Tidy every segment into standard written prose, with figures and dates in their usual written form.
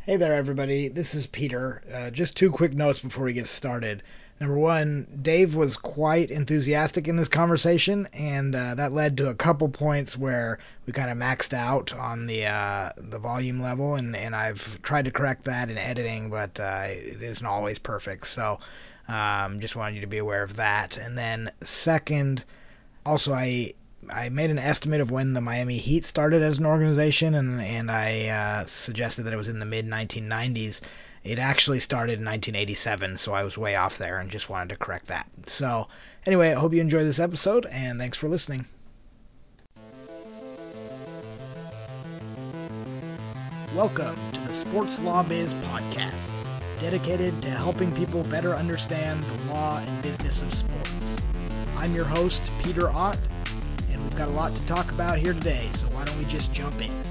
Hey there, everybody. This is Peter. Just two quick notes before we get started. Number one, Dave was quite enthusiastic in this conversation, and that led to a couple points where we kind of maxed out on the volume level, and I've tried to correct that in editing, but it isn't always perfect. So just wanted you to be aware of that. And then second, also I made an estimate of when the Miami Heat started as an organization, and I suggested that it was in the mid 1990s. It actually started in 1987, so I was way off there and just wanted to correct that. So, anyway, I hope you enjoy this episode, and thanks for listening. Welcome to the Sports Law Biz Podcast, dedicated to helping people better understand the law and business of sports. I'm your host, Peter Ott, and we've got a lot to talk about here today, so why don't we just jump in?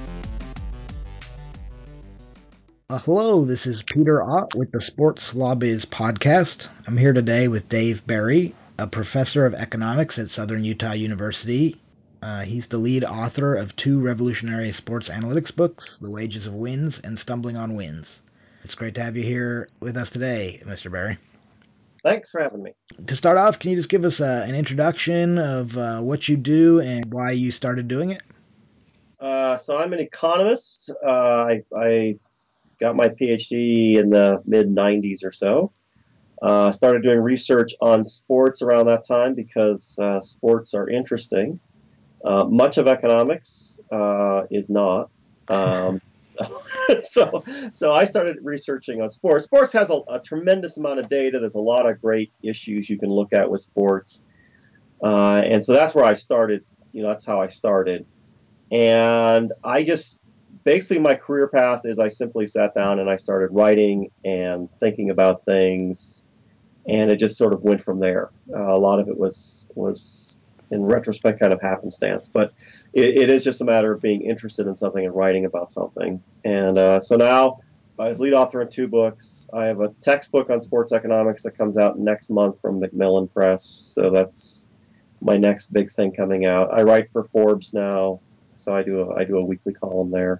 Hello, this is Peter Ott with the Sports Law Biz Podcast. I'm here today with Dave Barry, a professor of economics at Southern Utah University. He's the lead author of two revolutionary sports analytics books, The Wages of Wins and Stumbling on Wins. It's great to have you here with us today, Mr. Barry. Thanks for having me. To start off, can you just give us an introduction of what you do and why you started doing it? So I'm an economist. I got my PhD in the mid 90s or so. Started doing research on sports around that time because sports are interesting. Much of economics is not. Um, so, so I started researching on sports. Sports has a tremendous amount of data. There's a lot of great issues you can look at with sports. And so that's where I started. That's how I started. And I just basically my career path is I simply sat down and I started writing and thinking about things, and it just sort of went from there. A lot of it was in retrospect kind of happenstance, but it is just a matter of being interested in something and writing about something. And so now I was lead author in two books. I have a textbook on sports economics that comes out next month from Macmillan Press. So that's my next big thing coming out. I write for Forbes now, so I do a weekly column there,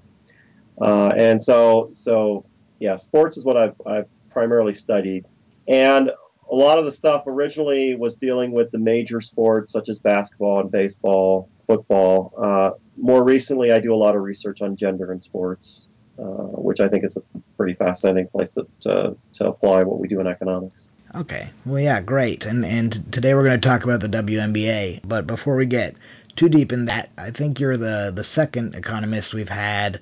and so yeah, sports is what I've primarily studied, and a lot of the stuff originally was dealing with the major sports such as basketball and baseball, football. More recently, I do a lot of research on gender in sports, which I think is a pretty fascinating place to apply what we do in economics. Okay. Well, yeah, great. And today we're going to talk about the WNBA. But before we get too deep in that, I think you're the second economist we've had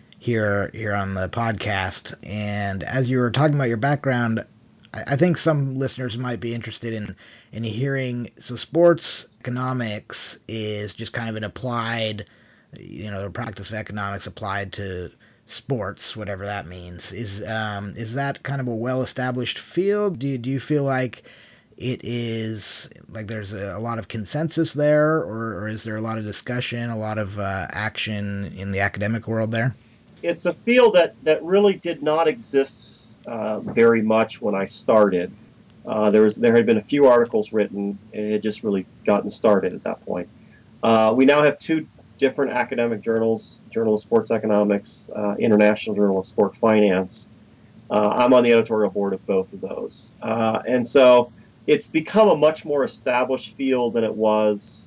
here on the podcast. And as you were talking about your background, I think some listeners might be interested in hearing. So sports economics is just kind of an applied, the practice of economics applied to sports, whatever that means. Is that kind of a well-established field? Do you feel like it is like there's a lot of consensus there, or is there a lot of discussion, a lot of action in the academic world there? It's a field that really did not exist very much when I started. There had been a few articles written. It had just really gotten started at that point. We now have two different academic journals: Journal of Sports Economics, International Journal of Sport Finance. I'm on the editorial board of both of those, and so it's become a much more established field than it was,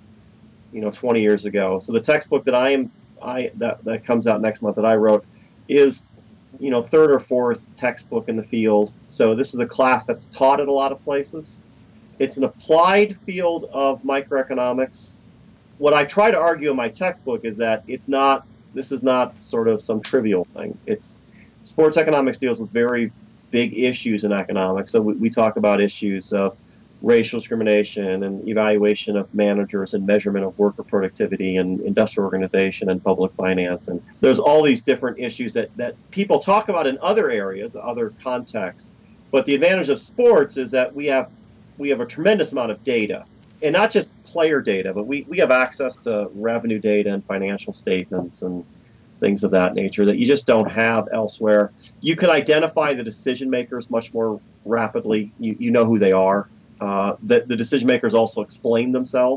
20 years ago. So the textbook that comes out next month that I wrote is, third or fourth textbook in the field. So this is a class that's taught at a lot of places. It's an applied field of microeconomics. What I try to argue in my textbook is that this is not sort of some trivial thing. It's sports economics deals with very big issues in economics. So we talk about issues of racial discrimination and evaluation of managers and measurement of worker productivity and industrial organization and public finance. And there's all these different issues that people talk about in other areas, other contexts. But the advantage of sports is that we have a tremendous amount of data, and not just player data, but we have access to revenue data and financial statements and things of that nature that you just don't have elsewhere. You can identify the decision makers much more rapidly. You know who they are. The decision makers also explain themselves.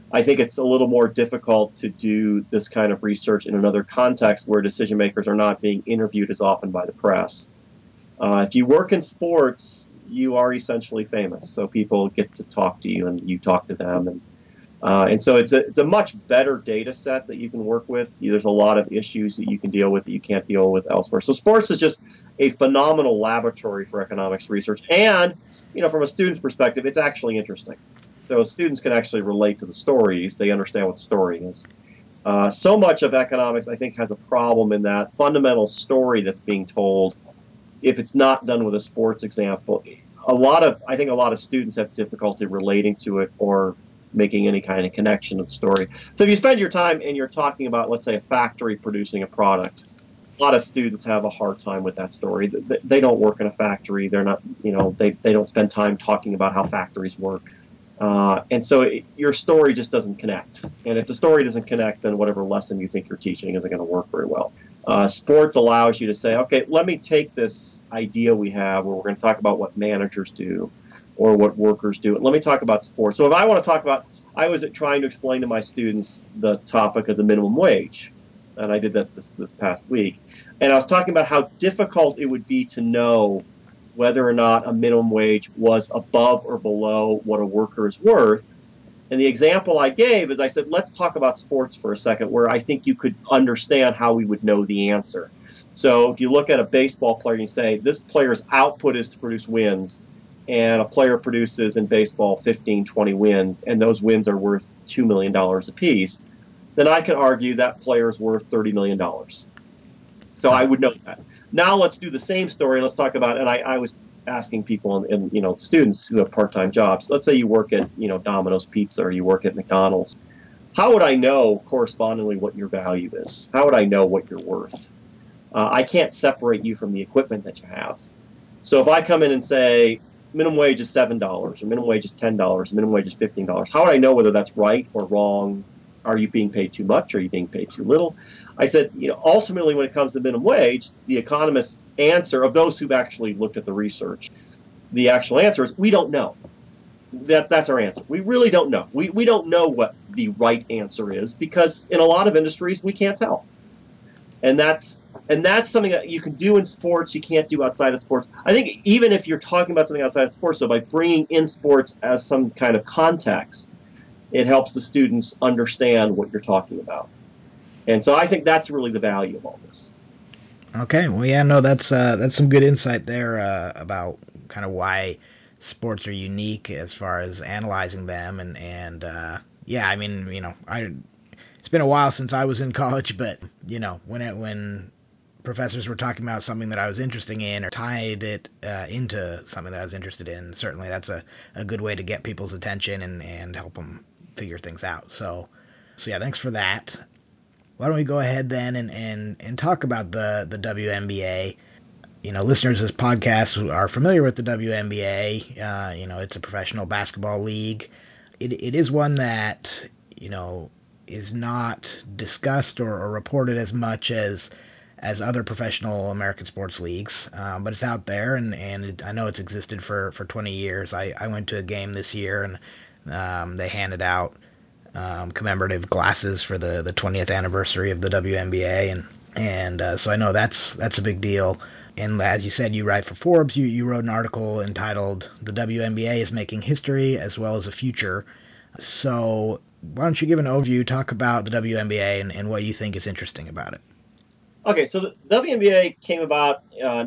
I think it's a little more difficult to do this kind of research in another context where decision makers are not being interviewed as often by the press. If you work in sports, you are essentially famous, so people get to talk to you and you talk to them, and so it's a much better data set that you can work with. There's a lot of issues that you can deal with that you can't deal with elsewhere. So sports is just a phenomenal laboratory for economics research, and from a student's perspective, it's actually interesting. So students can actually relate to the stories; they understand what the story is. So much of economics, I think, has a problem in that fundamental story that's being told. If it's not done with a sports example, I think a lot of students have difficulty relating to it or making any kind of connection to the story. So if you spend your time and you're talking about, let's say, a factory producing a product, a lot of students have a hard time with that story. They don't work in a factory. They're not, they don't spend time talking about how factories work. And so your story just doesn't connect. And if the story doesn't connect, then whatever lesson you think you're teaching isn't going to work very well. Sports allows you to say, okay, let me take this idea we have where we're going to talk about what managers do or what workers do. And let me talk about sports. So if I want to talk about, I was trying to explain to my students the topic of the minimum wage. And I did that this past week. And I was talking about how difficult it would be to know whether or not a minimum wage was above or below what a worker is worth. And the example I gave is I said, let's talk about sports for a second, where I think you could understand how we would know the answer. So if you look at a baseball player and you say, this player's output is to produce wins, and a player produces in baseball 15, 20 wins, and those wins are worth $2 million apiece, then I can argue that player is worth $30 million. So I would know that. Now let's do the same story. Let's talk about, and I was asking people and students who have part-time jobs. Let's say you work at Domino's Pizza or you work at McDonald's. How would I know correspondingly what your value is? How would I know what you're worth? I can't separate you from the equipment that you have. So if I come in and say minimum wage is $7 or minimum wage is $10, minimum wage is $15, how would I know whether that's right or wrong? Are you being paid too much? Are you being paid too little? I said, ultimately, when it comes to minimum wage, the economists' answer of those who've actually looked at the research, the actual answer is we don't know. That's our answer. We really don't know. We don't know what the right answer is because in a lot of industries we can't tell, and that's something that you can do in sports. You can't do outside of sports. I think even if you're talking about something outside of sports, so by bringing in sports as some kind of context, it helps the students understand what you're talking about. And so I think that's really the value of all this. Okay, well, yeah, no, that's some good insight there about kind of why sports are unique as far as analyzing them, and yeah, I mean, it's been a while since I was in college, but when professors were talking about something that I was interested in or tied it into something that I was interested in, certainly that's a good way to get people's attention and help them figure things out. So yeah, thanks for that. Why don't we go ahead then and talk about the WNBA? Listeners of this podcast are familiar with the WNBA. It's a professional basketball league. It is one that, is not discussed or reported as much as other professional American sports leagues, but it's out there, and I know it's existed for 20 years. I went to a game this year, and they handed out commemorative glasses for the 20th anniversary of the WNBA, and so I know that's a big deal. And as you said, you write for Forbes. You wrote an article entitled "The WNBA is Making History as Well as a Future." So why don't you give an overview, talk about the WNBA and what you think is interesting about it? Okay, so the WNBA came about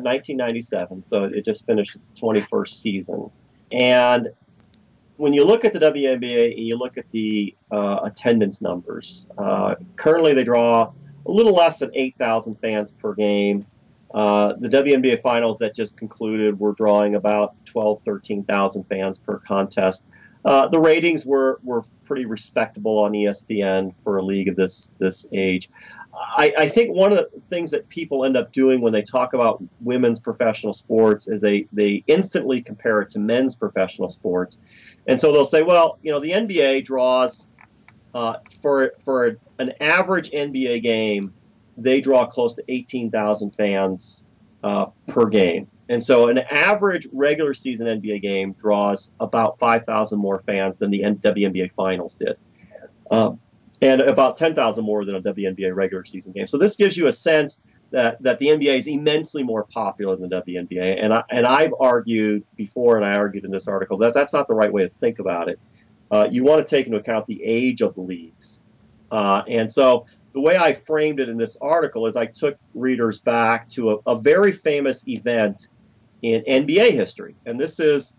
1997, so it just finished its 21st season. And when you look at the WNBA and you look at the attendance numbers, currently they draw a little less than 8,000 fans per game. The WNBA finals that just concluded were drawing about 12, 13,000 fans per contest. The ratings were pretty respectable on ESPN for a league of this age. I think one of the things that people end up doing when they talk about women's professional sports is they instantly compare it to men's professional sports. And so they'll say, well, the NBA draws for an average NBA game, they draw close to 18,000 fans per game. And so an average regular season NBA game draws about 5,000 more fans than the WNBA finals did. um, and about 10,000 more than a WNBA regular season game. So this gives you a sense that the NBA is immensely more popular than the WNBA. And I've argued before, and I argued in this article, that that's not the right way to think about it. You want to take into account the age of the leagues. And so the way I framed it in this article is I took readers back to a very famous event in NBA history. And this is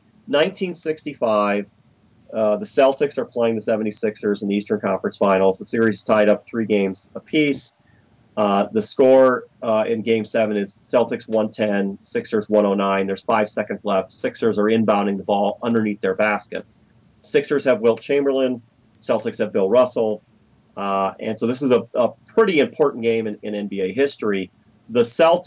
1965. The Celtics are playing the 76ers in the Eastern Conference Finals. The series is tied up 3 games apiece. The score in Game 7 is Celtics 110, Sixers 109. There's 5 seconds left. Sixers are inbounding the ball underneath their basket. Sixers have Wilt Chamberlain. Celtics have Bill Russell. And so this is a pretty important game in NBA history. The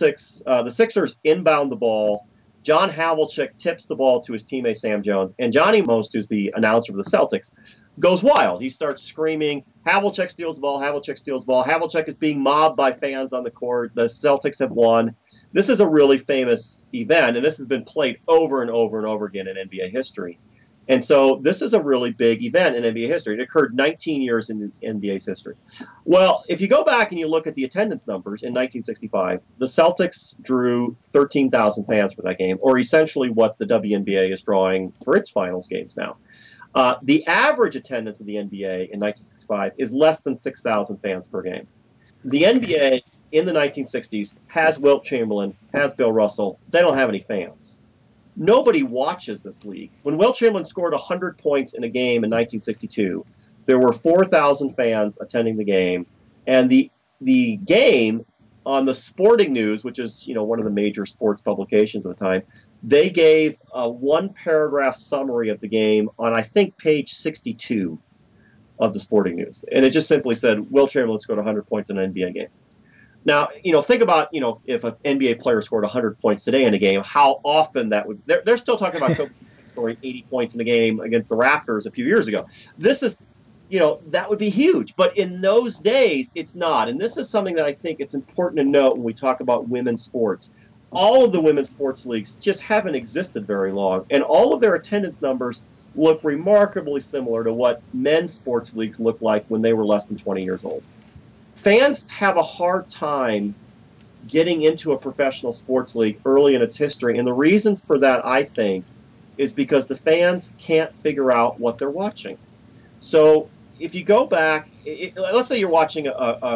Sixers inbound the ball. John Havlicek tips the ball to his teammate Sam Jones, and Johnny Most, who's the announcer for the Celtics, goes wild. He starts screaming, Havlicek steals the ball, Havlicek steals the ball. Havlicek is being mobbed by fans on the court. The Celtics have won. This is a really famous event, and this has been played over and over and over again in NBA history. And so this is a really big event in NBA history. It occurred 19 years in NBA's history. Well, if you go back and you look at the attendance numbers in 1965, the Celtics drew 13,000 fans for that game, or essentially what the WNBA is drawing for its finals games now. The average attendance of the NBA in 1965 is less than 6,000 fans per game. The NBA in the 1960s has Wilt Chamberlain, has Bill Russell. They don't have any fans. Nobody watches this league. When Wilt Chamberlain scored 100 points in a game in 1962, there were 4,000 fans attending the game, and the game on the Sporting News, which is one of the major sports publications at the time, they gave a one paragraph summary of the game on I think page 62 of the Sporting News, and it just simply said Wilt Chamberlain scored 100 points in an NBA game. Now, think about, if an NBA player scored 100 points today in a game, how often that would. They're still talking about Kobe scoring 80 points in a game against the Raptors a few years ago. This is, that would be huge. But in those days, it's not. And this is something that I think it's important to note when we talk about women's sports. All of the women's sports leagues just haven't existed very long. And all of their attendance numbers look remarkably similar to what men's sports leagues looked like when they were less than 20 years old. Fans have a hard time getting into a professional sports league early in its history. And the reason for that, I think, is because the fans can't figure out what they're watching. So if you go back, let's say you're watching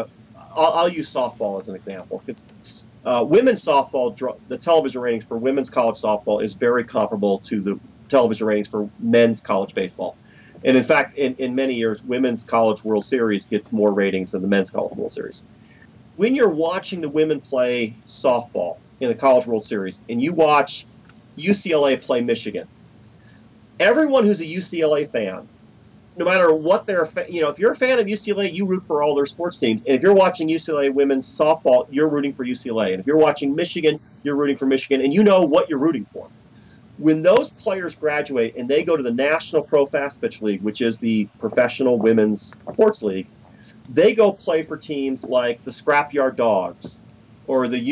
I'll use softball as an example, because women's softball, the television ratings for women's college softball is very comparable to the television ratings for men's college baseball. And in fact, in many years, women's college World Series gets more ratings than the men's college World Series. When you're watching the women play softball in the college World Series and you watch UCLA play Michigan, everyone who's a UCLA fan, no matter what if you're a fan of UCLA, you root for all their sports teams. And if you're watching UCLA women's softball, you're rooting for UCLA. And if you're watching Michigan, you're rooting for Michigan, and you know what you're rooting for. When those players graduate and they go to the National Pro Fast Pitch League, which is the professional women's sports league, they go play for teams like the Scrapyard Dogs or the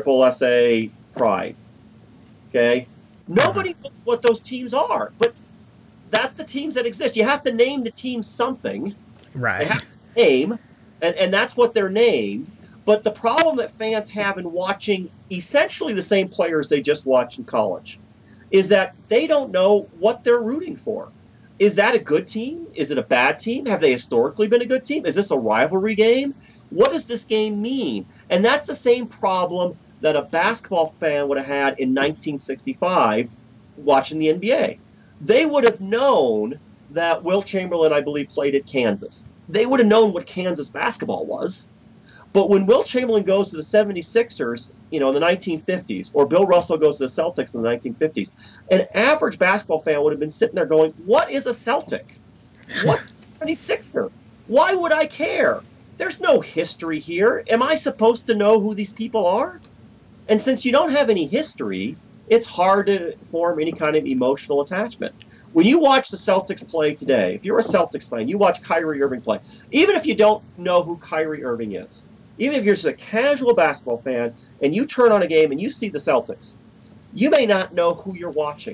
USSSA Pride. Okay? Nobody knows what those teams are, but that's the teams that exist. You have to name the team something. They Right. have a name, and that's what they're named. But the problem that fans have in watching essentially the same players they just watched in college is that they don't know what they're rooting for. Is that a good team? Is it a bad team? Have they historically been a good team? Is this a rivalry game? What does this game mean? And that's the same problem that a basketball fan would have had in 1965 watching the NBA. They would have known that Wilt Chamberlain, I believe, played at Kansas. They would have known what Kansas basketball was. But when Wilt Chamberlain goes to the 76ers, in the 1950s, or Bill Russell goes to the Celtics in the 1950s, an average basketball fan would have been sitting there going, what is a Celtic? What's a 76er? Why would I care? There's no history here. Am I supposed to know who these people are? And since you don't have any history, it's hard to form any kind of emotional attachment. When you watch the Celtics play today, if you're a Celtics fan, you watch Kyrie Irving play, even if you don't know who Kyrie Irving is, even if you're just a casual basketball fan and you turn on a game and you see the Celtics, you may not know who you're watching.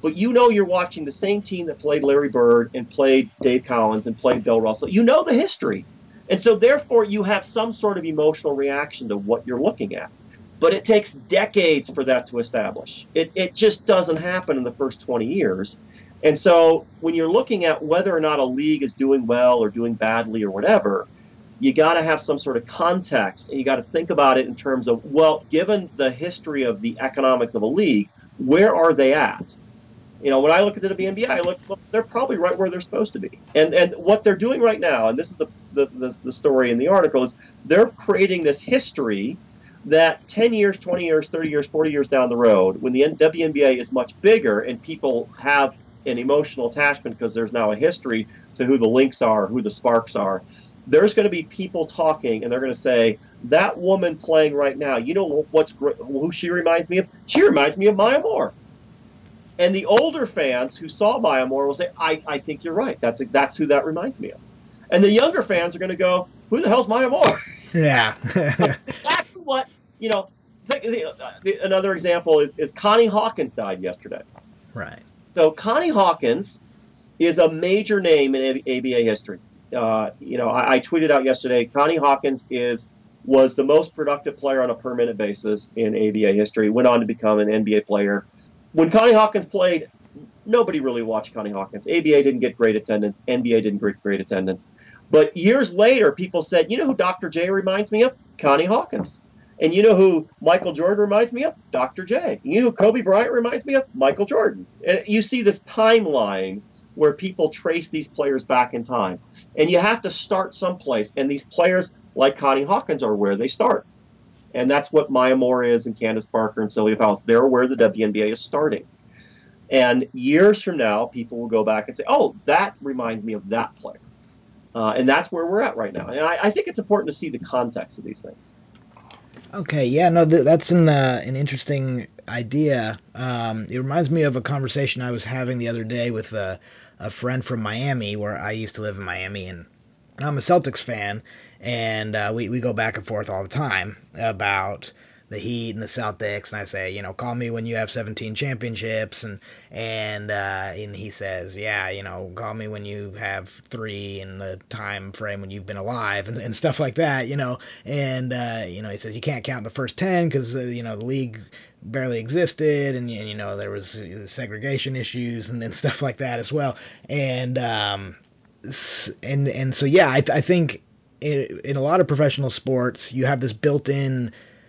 but you know you're watching the same team that played Larry Bird and played Dave Collins and played Bill Russell. You know the history. And so therefore you have some sort of emotional reaction to what you're looking at. But it takes decades for that to establish. It just doesn't happen in the first 20 years. And so when you're looking at whether or not a league is doing well or doing badly or whatever, you got to have some sort of context, and you got to think about it in terms of, well, given the history of the economics of a league, where are they at? When I look at the WNBA, I look, well, they're probably right where they're supposed to be. And what they're doing right now, and this is the story in the article, is they're creating this history that 10 years, 20 years, 30 years, 40 years down the road, when the WNBA is much bigger and people have an emotional attachment because there's now a history to who the Lynx are, who the Sparks are, there's going to be people talking, and they're going to say, that woman playing right now, you know who she reminds me of? She reminds me of Maya Moore. And the older fans who saw Maya Moore will say, I think you're right. That's who that reminds me of. And the younger fans are going to go, who the hell's Maya Moore? Yeah. Exactly what, you know, another example is Connie Hawkins died yesterday. Right. So Connie Hawkins is a major name in ABA history. I tweeted out yesterday, Connie Hawkins was the most productive player on a per minute basis in ABA history, went on to become an NBA player. When Connie Hawkins played, nobody really watched Connie Hawkins. ABA didn't get great attendance. NBA didn't get great attendance. But years later, people said, you know who Dr. J reminds me of? Connie Hawkins. And you know who Michael Jordan reminds me of? Dr. J. You know who Kobe Bryant reminds me of? Michael Jordan. And you see this timeline where people trace these players back in time. And you have to start someplace. And these players like Connie Hawkins are where they start. And that's what Maya Moore is, and Candace Parker and Sylvia Fowles. They're where the WNBA is starting. And years from now, people will go back and say, oh, that reminds me of that player. And that's where we're at right now. And I think it's important to see the context of these things. Okay, yeah, no, that's an interesting idea. It reminds me of a conversation I was having the other day with a friend from Miami, where I used to live in Miami, and I'm a Celtics fan, and we go back and forth all the time about the Heat and the Celtics, and I say, call me when you have 17 championships, and he says, yeah, call me when you have 3 in the time frame when you've been alive, and stuff like that, and he says you can't count the first 10 because the league barely existed, and there was segregation issues and stuff like that as well, and so yeah, I think in a lot of professional sports you have this built-in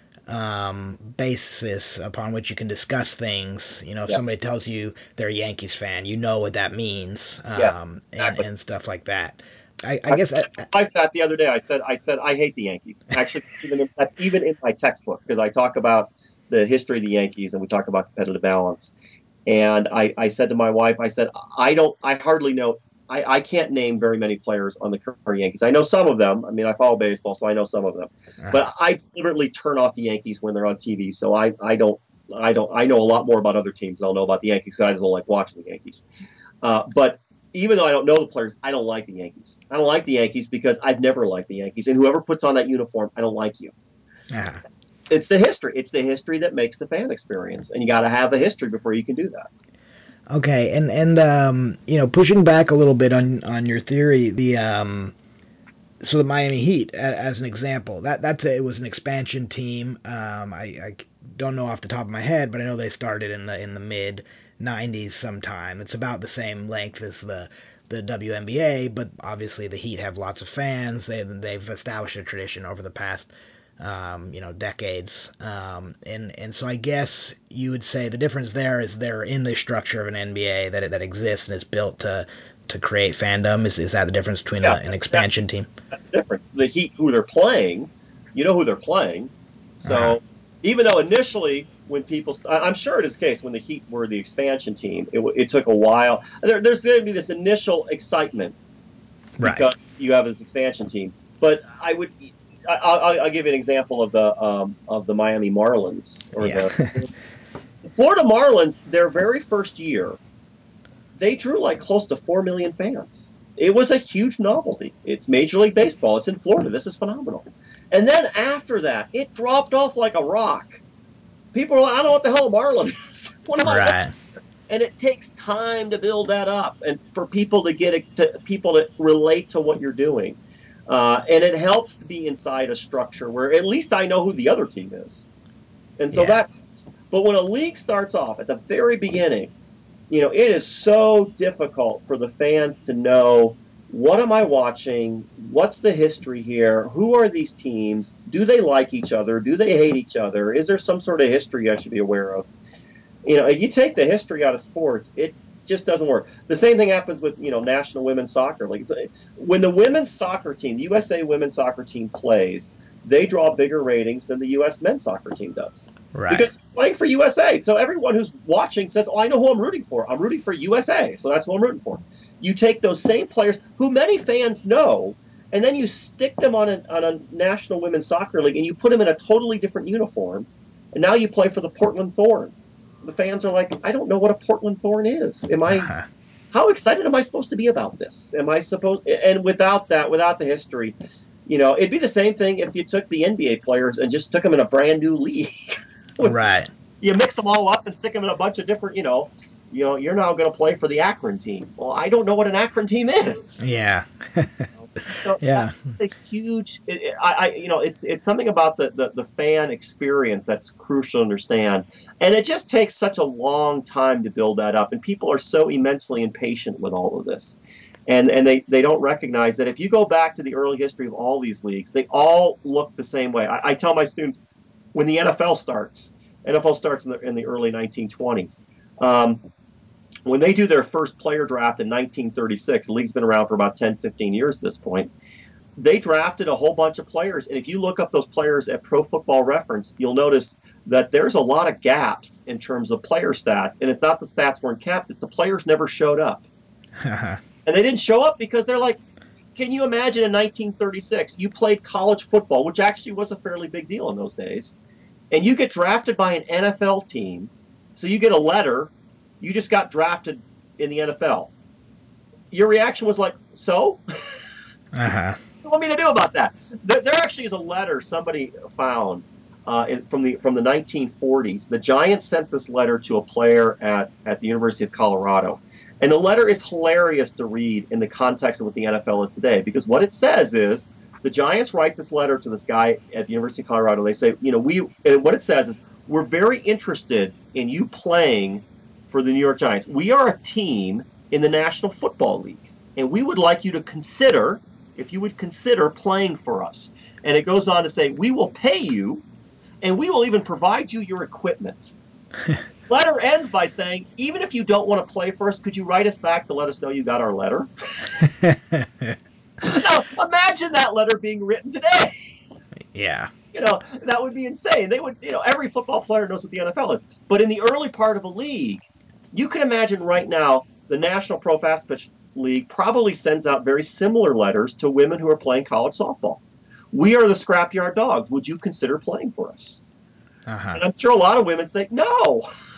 basis upon which you can discuss things. If somebody tells you they're a Yankees fan, you know what that means, exactly. and stuff like that. I guess I that the other day. I said I hate the Yankees. Actually, even in my textbook, because I talk about the history of the Yankees and we talk about competitive balance. And I said to my wife, I said, I hardly know. I can't name very many players on the current Yankees. I know some of them. I mean, I follow baseball, so I know some of them. But I deliberately turn off the Yankees when they're on TV. So I know a lot more about other teams than I'll know about the Yankees because I just don't like watching the Yankees. But even though I don't know the players, I don't like the Yankees. I don't like the Yankees because I've never liked the Yankees. And whoever puts on that uniform, I don't like you. It's the history. It's the history that makes the fan experience. And you got to have a history before you can do that. Okay, and pushing back a little bit on your theory, so the Miami Heat as an example, it was an expansion team. I don't know off the top of my head, but I know they started in the mid 90s sometime. It's about the same length as the WNBA, but obviously the Heat have lots of fans. They've established a tradition over the past decades. And so I guess you would say the difference there is they're in the structure of an NBA that exists and is built to create fandom. Is that the difference between an expansion team? That's the difference. The Heat, who they're playing, you know who they're playing. So even though initially when people, I'm sure it is the case when the Heat were the expansion team, it took a while. There's going to be this initial excitement because you have this expansion team. But I'll give you an example of the Miami Marlins or the Florida Marlins. Their very first year, they drew like close to 4 million fans. It was a huge novelty. It's Major League Baseball. It's in Florida. This is phenomenal. And then after that, it dropped off like a rock. People are like, I don't know what the hell a Marlin is. What am I? And it takes time to build that up and for people to get it, to people to relate to what you're doing. And it helps to be inside a structure where at least I know who the other team is. And so Yeah. that, but when a league starts off at the very beginning, it is so difficult for the fans to know, what am I watching? What's the history here? Who are these teams? Do they like each other? Do they hate each other? Is there some sort of history I should be aware of? If you take the history out of sports, it just doesn't work. The same thing happens with National Women's Soccer League. When the women's soccer team, the USA women's soccer team plays, they draw bigger ratings than the U.S. men's soccer team does Right. because they're playing for USA. So everyone who's watching says, "Oh, I know who I'm rooting for. I'm rooting for USA, so that's who I'm rooting for." You take those same players who many fans know, and then you stick them on a National Women's Soccer League, and you put them in a totally different uniform, and now you play for the Portland Thorn. The fans are like, I don't know what a Portland Thorn is. How excited am I supposed to be about this? Am I supposed, and without that, without the history, it'd be the same thing if you took the NBA players and just took them in a brand new league. Right. You mix them all up and stick them in a bunch of different, you're now going to play for the Akron team. Well, I don't know what an Akron team is. Yeah. So Yeah. that's a huge. It's something about the fan experience that's crucial to understand, and it just takes such a long time to build that up, and people are so immensely impatient with all of this, and they don't recognize that if you go back to the early history of all these leagues, they all look the same way. I tell my students when the NFL starts in the early 1920s. When they do their first player draft in 1936, the league's been around for about 10, 15 years at this point. They drafted a whole bunch of players. And if you look up those players at Pro Football Reference, you'll notice that there's a lot of gaps in terms of player stats. And it's not the stats weren't kept, it's the players never showed up. And they didn't show up because they're like, can you imagine in 1936, you played college football, which actually was a fairly big deal in those days, and you get drafted by an NFL team. So you get a letter, you just got drafted in the NFL. Your reaction was like, so? Uh-huh. What do you want me to do about that? There actually is a letter somebody found from the 1940s. The Giants sent this letter to a player at the University of Colorado. And the letter is hilarious to read in the context of what the NFL is today, because what it says is the Giants write this letter to this guy at the University of Colorado. They say, and what it says is, we're very interested in you playing for the New York Giants. We are a team in the National Football League, and we would like you to consider if you would consider playing for us. And it goes on to say, we will pay you and we will even provide you your equipment. Letter ends by saying, even if you don't want to play for us, could you write us back to let us know you got our letter? Now, imagine that letter being written today. Yeah. That would be insane. They would, every football player knows what the NFL is. But in the early part of a league, you can imagine right now the National Pro Fast Pitch League probably sends out very similar letters to women who are playing college softball. We are the scrapyard dogs. Would you consider playing for us? Uh-huh. And I'm sure a lot of women say, no,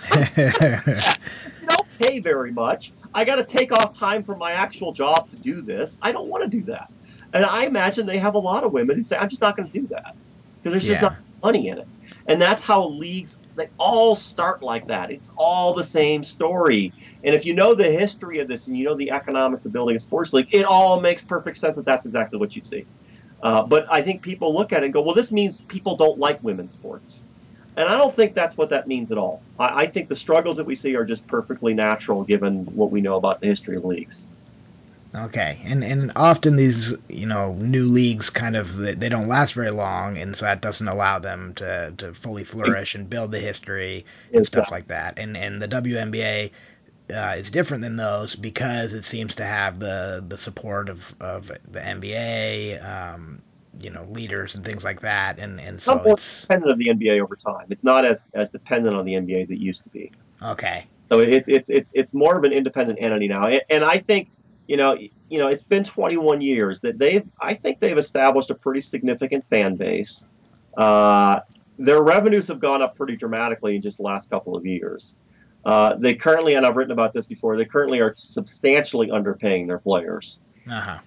you don't pay very much. I got to take off time from my actual job to do this. I don't want to do that. And I imagine they have a lot of women who say, I'm just not going to do that because there's just not Yeah. money in it. And that's how leagues, they all start like that. It's all the same story. And if you know the history of this and you know the economics of building a sports league, it all makes perfect sense that that's exactly what you see. But I think people look at it and go, well, this means people don't like women's sports. And I don't think that's what that means at all. I think the struggles that we see are just perfectly natural given what we know about the history of leagues. Okay, and often these new leagues kind of they don't last very long, and so that doesn't allow them to fully flourish and build the history and stuff Exactly. like that. And the WNBA is different than those because it seems to have the support of the NBA, leaders and things like that, and so Somewhat it's dependent of the NBA over time. It's not as dependent on the NBA as it used to be. okay. So it's more of an independent entity now. And I think it's been 21 years that I think they've established a pretty significant fan base. Uh, their revenues have gone up pretty dramatically in just the last couple of years. They currently, and I've written about this before, they currently are substantially underpaying their players. Uh huh.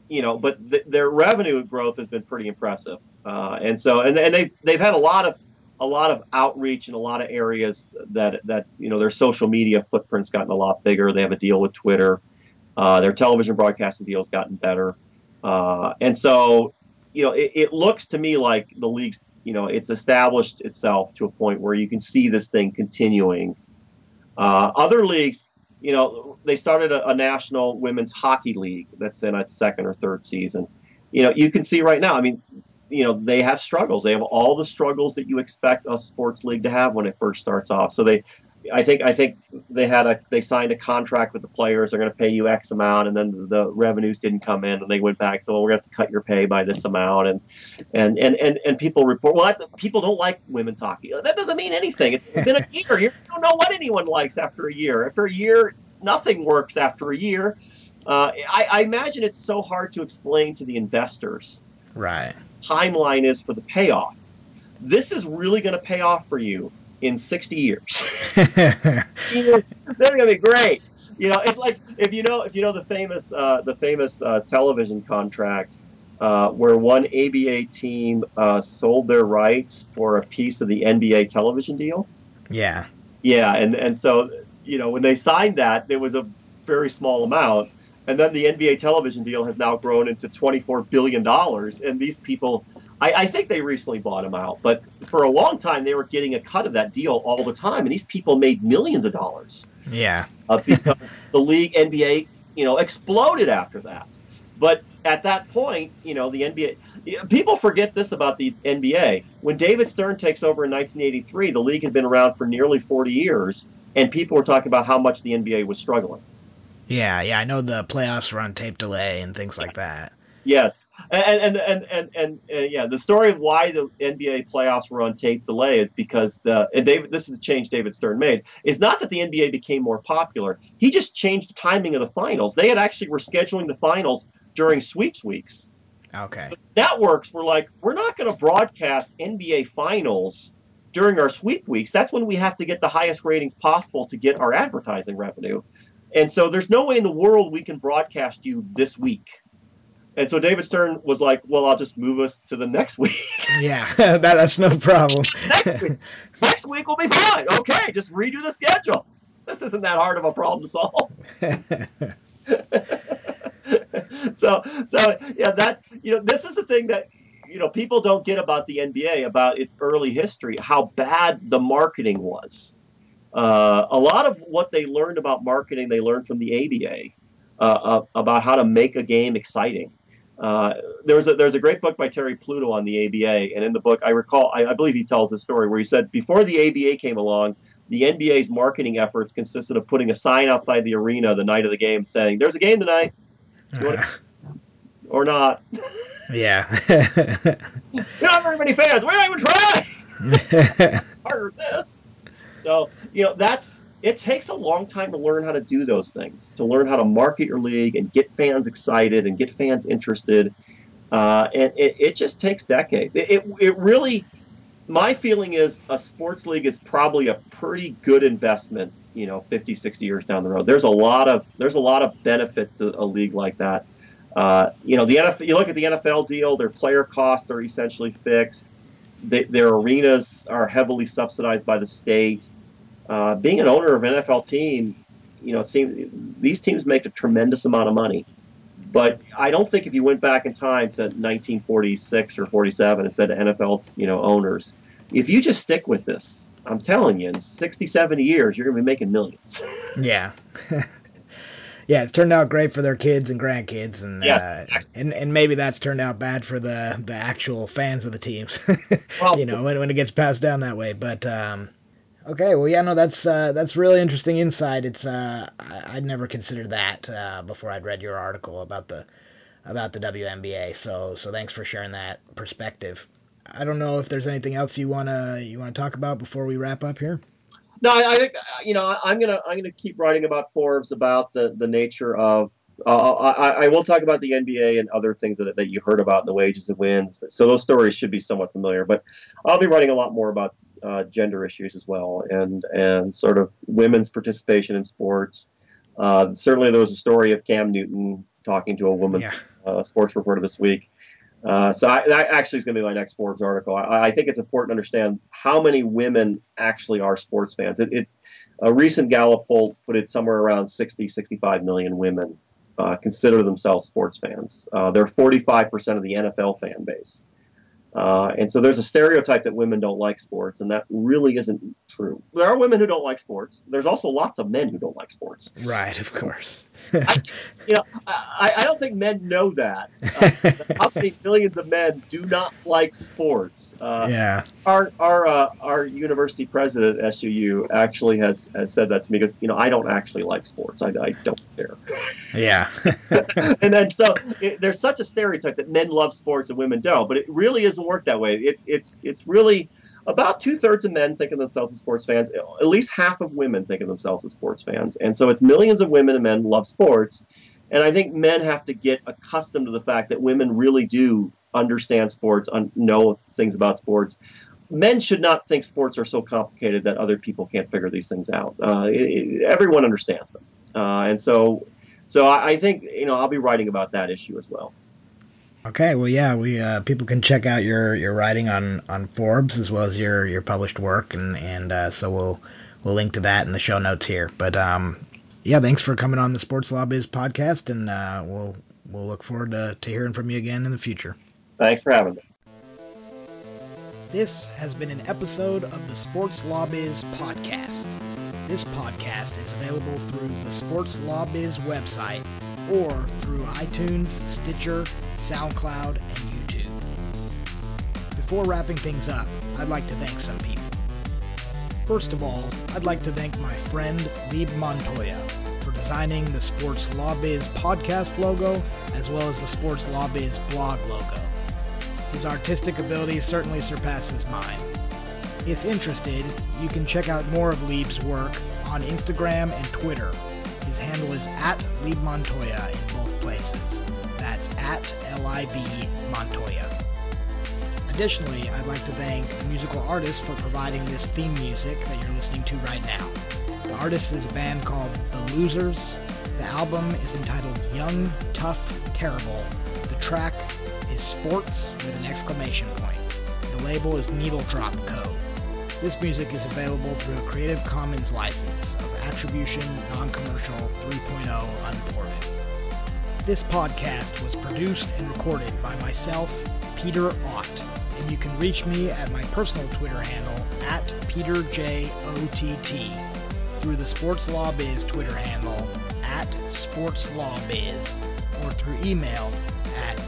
But their revenue growth has been pretty impressive. And they've had a lot of a lot of outreach in a lot of areas that their social media footprint's gotten a lot bigger. They have a deal with Twitter. Their television broadcasting deal's gotten better, and so it looks to me like the league's it's established itself to a point where you can see this thing continuing. Other leagues, they started a national women's hockey league that's in its second or third season. You can see right now. I mean, they have struggles. They have all the struggles that you expect a sports league to have when it first starts off. So I think they signed a contract with the players. They're going to pay you X amount, and then the revenues didn't come in, and they went back. So we're going to have to cut your pay by this amount, and people report. Well, people don't like women's hockey. That doesn't mean anything. It's been a year. You don't know what anyone likes after a year. After a year, nothing works after a year. I imagine it's so hard to explain to the investors. Right. Timeline is for the payoff. This is really going to pay off for you in 60 years. That's gonna be great. It's like if you know the famous television contract where one ABA team sold their rights for a piece of the NBA television deal. Yeah. Yeah, and so when they signed that, there was a very small amount, and then the NBA television deal has now grown into $24 billion, and these people, I think they recently bought them out, but for a long time they were getting a cut of that deal all the time, and these people made millions of dollars Yeah. because the league NBA, exploded after that. But at that point, the NBA, people forget this about the NBA. When David Stern takes over in 1983, the league had been around for nearly 40 years, and people were talking about how much the NBA was struggling. Yeah, yeah, I know the playoffs were on tape delay and things like that. Yes, and yeah, the story of why the NBA playoffs were on tape delay is because this is the change David Stern made. Is not that the NBA became more popular. He just changed the timing of the finals. They had actually were scheduling the finals during sweeps weeks. Okay. Networks were like, we're not going to broadcast NBA finals during our sweep weeks. That's when we have to get the highest ratings possible to get our advertising revenue. And so there's no way in the world we can broadcast you this week. And so David Stern was like, well, I'll just move us to the next week. Yeah, that's no problem. next week. Next week will be fine. Okay, just redo the schedule. This isn't that hard of a problem to solve. so yeah, this is the thing that people don't get about the NBA, about its early history, how bad the marketing was. A lot of what they learned about marketing, they learned from the ABA about how to make a game exciting. Uh, there's a great book by Terry Pluto on the ABA, and in the book, I believe he tells this story where he said before the ABA came along, the NBA's marketing efforts consisted of putting a sign outside the arena the night of the game saying, "There's a game tonight. You want or not?" Yeah. We don't have very many fans. We don't even try. Harder than this. So that's it takes a long time to learn how to do those things, to learn how to market your league and get fans excited and get fans interested. And it just takes decades. It really, my feeling is a sports league is probably a pretty good investment, 50, 60 years down the road. There's a lot of benefits to a league like that. The NFL, you look at the NFL deal, their player costs are essentially fixed. Their arenas are heavily subsidized by the state. Being an owner of an NFL team, it seems these teams make a tremendous amount of money. But I don't think if you went back in time to 1946 or 47 and said to NFL, owners, if you just stick with this, I'm telling you, in 60, 70 years, you're going to be making millions. Yeah. Yeah, it's turned out great for their kids and grandkids, and Yes. and maybe that's turned out bad for the actual fans of the teams. Well, when it gets passed down that way. But okay, well, yeah, no, that's really interesting insight. I'd never considered that before I'd read your article about the WNBA. So thanks for sharing that perspective. I don't know if there's anything else you wanna talk about before we wrap up here. no, I think I'm gonna keep writing about Forbes about the nature of. I will talk about the NBA and other things that you heard about in the wages and wins. So those stories should be somewhat familiar. But I'll be writing a lot more about gender issues as well, and sort of women's participation in sports. Certainly, there was a story of Cam Newton talking to a Yeah. woman's sports reporter this week. That actually is going to be my next Forbes article. I think it's important to understand how many women actually are sports fans. A recent Gallup poll put it somewhere around 60, 65 million women consider themselves sports fans. They're 45% of the NFL fan base. And so there's a stereotype that women don't like sports, and that really isn't true. There are women who don't like sports. There's also lots of men who don't like sports. Right, of course. I don't think men know that. How many millions of men do not like sports? Yeah. Our university president at SUU actually has said that to me because I don't actually like sports. I don't care. Yeah. And then there's such a stereotype that men love sports and women don't, but it really doesn't work that way. It's really about 2/3 of men think of themselves as sports fans. At least half of women think of themselves as sports fans, and so it's millions of women and men love sports. And I think men have to get accustomed to the fact that women really do understand sports, know things about sports. Men should not think sports are so complicated that other people can't figure these things out. Everyone understands them, and so I think I'll be writing about that issue as well. Okay, well, yeah, we people can check out your writing on Forbes as well as your published work, and so we'll link to that in the show notes here. But yeah, thanks for coming on the Sports Law Biz podcast, and we'll look forward to hearing from you again in the future. Thanks for having me. This has been an episode of the Sports Law Biz podcast. This podcast is available through the Sports Law Biz website or through iTunes, Stitcher, SoundCloud, and YouTube. Before wrapping things up, I'd like to thank some people. First of all, I'd like to thank my friend Lieb Montoya for designing the Sports Law Biz podcast logo as well as the Sports Law Biz blog logo. His artistic ability certainly surpasses mine. If interested, you can check out more of Lieb's work on Instagram and Twitter. His handle is @LiebMontoya in both places. That's @LIB Montoya. Additionally, I'd like to thank the musical artist for providing this theme music that you're listening to right now. The artist is a band called The Losers. The album is entitled Young, Tough, Terrible. The track is Sports with an exclamation point. The label is Needle Drop Co. This music is available through a Creative Commons license of Attribution Non-Commercial 3.0 Unported. This podcast was produced and recorded by myself, Peter Ott, and you can reach me at my personal Twitter handle @PeterJOTT, through the Sports Law Biz Twitter handle @SportsLawBiz, or through email at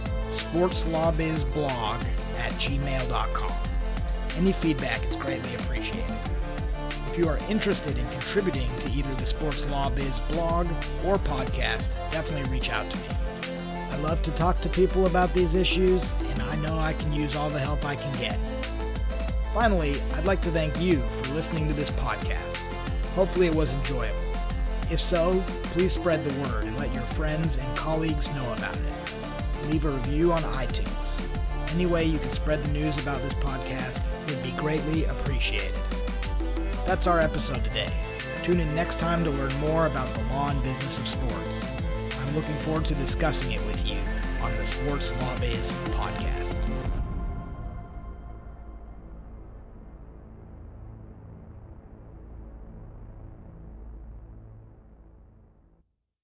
sportslawbizblog@gmail.com. Any feedback is greatly appreciated. If you are interested in contributing to either the Sports Law Biz blog or podcast, definitely reach out to me. I love to talk to people about these issues, and I know I can use all the help I can get. Finally, I'd like to thank you for listening to this podcast. Hopefully it was enjoyable. If so, please spread the word and let your friends and colleagues know about it. Leave a review on iTunes. Any way you can spread the news about this podcast would be greatly appreciated. That's our episode today. Tune in next time to learn more about the law and business of sports. I'm looking forward to discussing it with you on the Sports Law Biz podcast.